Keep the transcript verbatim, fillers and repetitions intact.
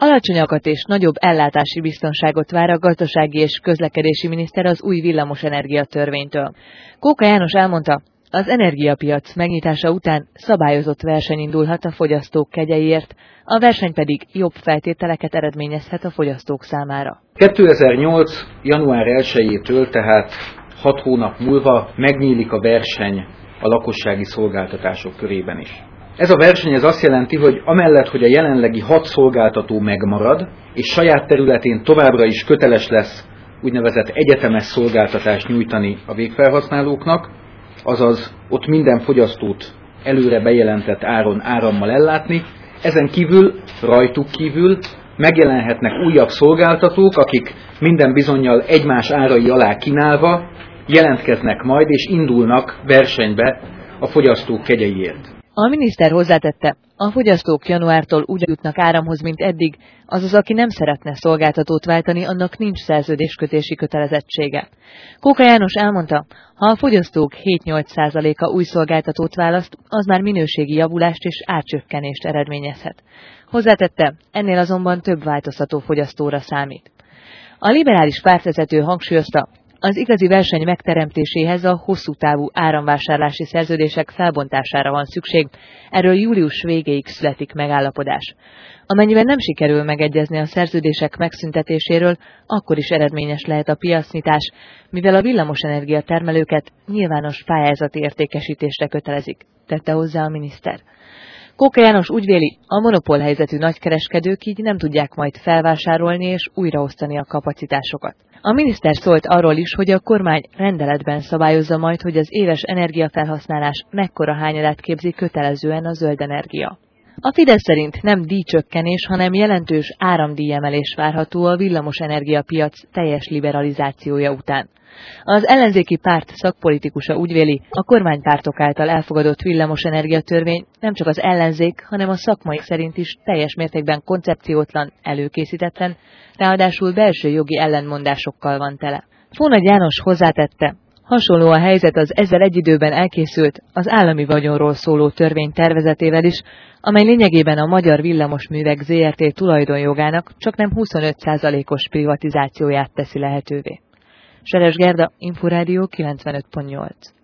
Alacsonyakat és nagyobb ellátási biztonságot vár a gazdasági és közlekedési miniszter az új villamosenergia törvénytől. Kóka János elmondta, az energiapiac megnyitása után szabályozott verseny indulhat a fogyasztók kegyeiért, a verseny pedig jobb feltételeket eredményezhet a fogyasztók számára. kétezer-nyolc. január elsejétől, tehát hat hónap múlva megnyílik a verseny a lakossági szolgáltatások körében is. Ez a verseny ez azt jelenti, hogy amellett, hogy a jelenlegi hat szolgáltató megmarad, és saját területén továbbra is köteles lesz úgynevezett egyetemes szolgáltatást nyújtani a végfelhasználóknak, azaz ott minden fogyasztót előre bejelentett áron árammal ellátni, ezen kívül, rajtuk kívül megjelenhetnek újabb szolgáltatók, akik minden bizonnyal egymás árai alá kínálva jelentkeznek majd és indulnak versenybe a fogyasztók kegyeiért. A miniszter hozzátette, a fogyasztók januártól úgy jutnak áramhoz, mint eddig, azaz aki nem szeretne szolgáltatót váltani, annak nincs szerződéskötési kötelezettsége. Kóka János elmondta, ha a fogyasztók hét-nyolc százaléka új szolgáltatót választ, az már minőségi javulást és árcsökkenést eredményezhet. Hozzátette, ennél azonban több változtató fogyasztóra számít. A liberális pártvezető hangsúlyozta, az igazi verseny megteremtéséhez a hosszú távú áramvásárlási szerződések felbontására van szükség, erről július végéig születik megállapodás. Amennyiben nem sikerül megegyezni a szerződések megszüntetéséről, akkor is eredményes lehet a piacnyitás, mivel a villamosenergia termelőket nyilvános pályázati értékesítésre kötelezik, tette hozzá a miniszter. Kóka János úgy véli, a monopólhelyzetű nagykereskedők így nem tudják majd felvásárolni és újraosztani a kapacitásokat. A miniszter szólt arról is, hogy a kormány rendeletben szabályozza majd, hogy az éves energiafelhasználás mekkora hányadát képzi kötelezően a zöld energia. A Fidesz szerint nem díjcsökkenés, hanem jelentős áramdíjemelés várható a villamosenergiapiac teljes liberalizációja után. Az ellenzéki párt szakpolitikusa úgy véli, a kormánypártok által elfogadott villamosenergia törvény nem csak az ellenzék, hanem a szakmai szerint is teljes mértékben koncepciótlan, előkészítetlen, ráadásul belső jogi ellentmondásokkal van tele. Fónagy János hozzátette, hasonló a helyzet az ezzel egy időben elkészült, az állami vagyonról szóló törvény tervezetével is, amely lényegében a Magyar Villamosművek zé er té tulajdonjogának csaknem huszonöt százalékos privatizációját teszi lehetővé. Seres Gerda, Inforádió kilencvenöt pont nyolc.